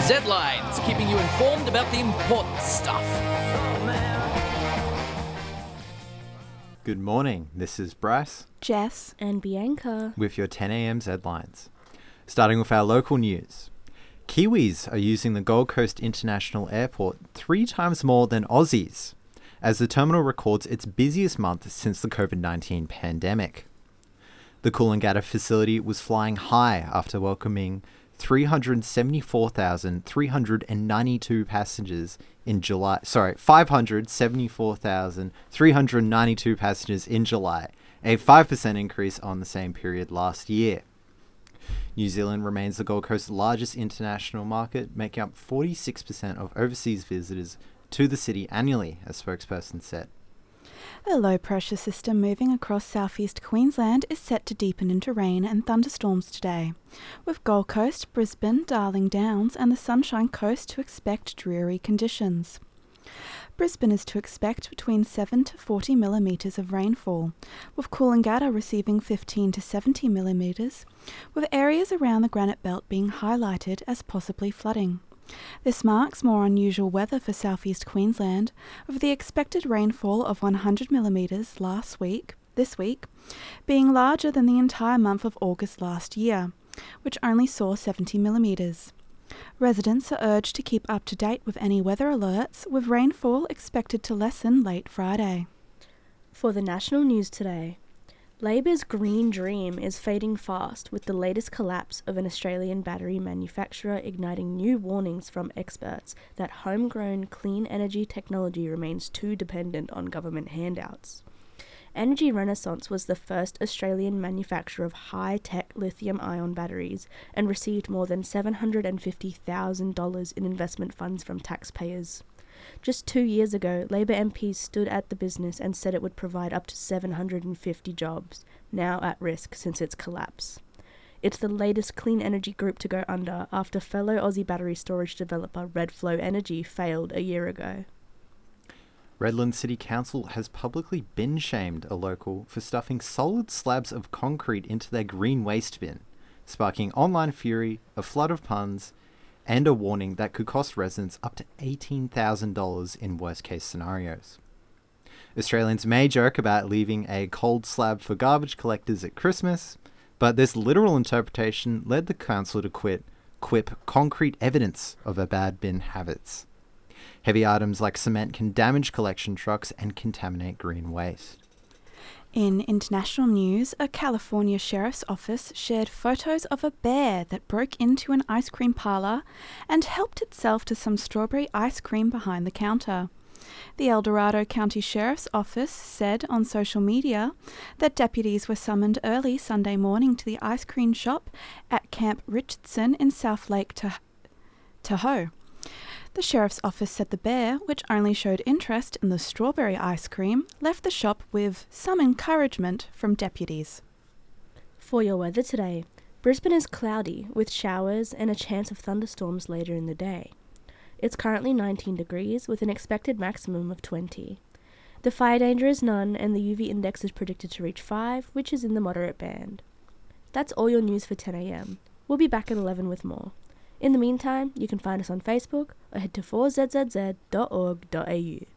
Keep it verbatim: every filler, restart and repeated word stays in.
Z-Lines, keeping you informed about the important stuff. Good morning, this is Bryce Jess and Bianca with your ten a.m. Z-Lines. Starting with our local news. Kiwis are using the Gold Coast International Airport three times more than Aussies, as the terminal records its busiest month since the covid nineteen pandemic. The Coolangatta facility was flying high after welcoming three hundred seventy-four thousand three hundred ninety-two passengers in July. Sorry, five hundred seventy-four thousand three hundred ninety-two passengers in July, a five percent increase on the same period last year. New Zealand remains the Gold Coast's largest international market, making up forty-six percent of overseas visitors to the city annually, a spokesperson said. A low-pressure system moving across southeast Queensland is set to deepen into rain and thunderstorms today, with Gold Coast, Brisbane, Darling Downs and the Sunshine Coast to expect dreary conditions. Brisbane is to expect between seven to forty millimetres of rainfall, with Coolangatta receiving fifteen to seventy millimetres, with areas around the Granite Belt being highlighted as possibly flooding. This marks more unusual weather for southeast Queensland, with the expected rainfall of one hundred millimetres last week, this week, being larger than the entire month of August last year, which only saw seventy millimetres. Residents are urged to keep up to date with any weather alerts, with rainfall expected to lessen late Friday. For the national news today, Labor's green dream is fading fast, with the latest collapse of an Australian battery manufacturer igniting new warnings from experts that homegrown clean energy technology remains too dependent on government handouts. Energy Renaissance was the first Australian manufacturer of high-tech lithium-ion batteries and received more than seven hundred fifty thousand dollars in investment funds from taxpayers. Just two years ago, Labor M Ps stood at the business and said it would provide up to seven hundred fifty jobs, now at risk since its collapse. It's the latest clean energy group to go under after fellow Aussie battery storage developer Redflow Energy failed a year ago. Redland City Council has publicly bin-shamed a local for stuffing solid slabs of concrete into their green waste bin, sparking online fury, a flood of puns, and a warning that could cost residents up to eighteen thousand dollars in worst-case scenarios. Australians may joke about leaving a cold slab for garbage collectors at Christmas, but this literal interpretation led the council to quit, quip concrete evidence of their bad bin habits. Heavy items like cement can damage collection trucks and contaminate green waste. In international news, a California sheriff's office shared photos of a bear that broke into an ice cream parlour and helped itself to some strawberry ice cream behind the counter. The El Dorado County Sheriff's Office said on social media that deputies were summoned early Sunday morning to the ice cream shop at Camp Richardson in South Lake Tahoe. The sheriff's office said the bear, which only showed interest in the strawberry ice cream, left the shop with some encouragement from deputies. For your weather today, Brisbane is cloudy with showers and a chance of thunderstorms later in the day. It's currently nineteen degrees with an expected maximum of twenty. The fire danger is none and the U V index is predicted to reach five, which is in the moderate band. That's all your news for ten a.m. We'll be back at eleven with more. In the meantime, you can find us on Facebook or head to four z z z dot org dot a u.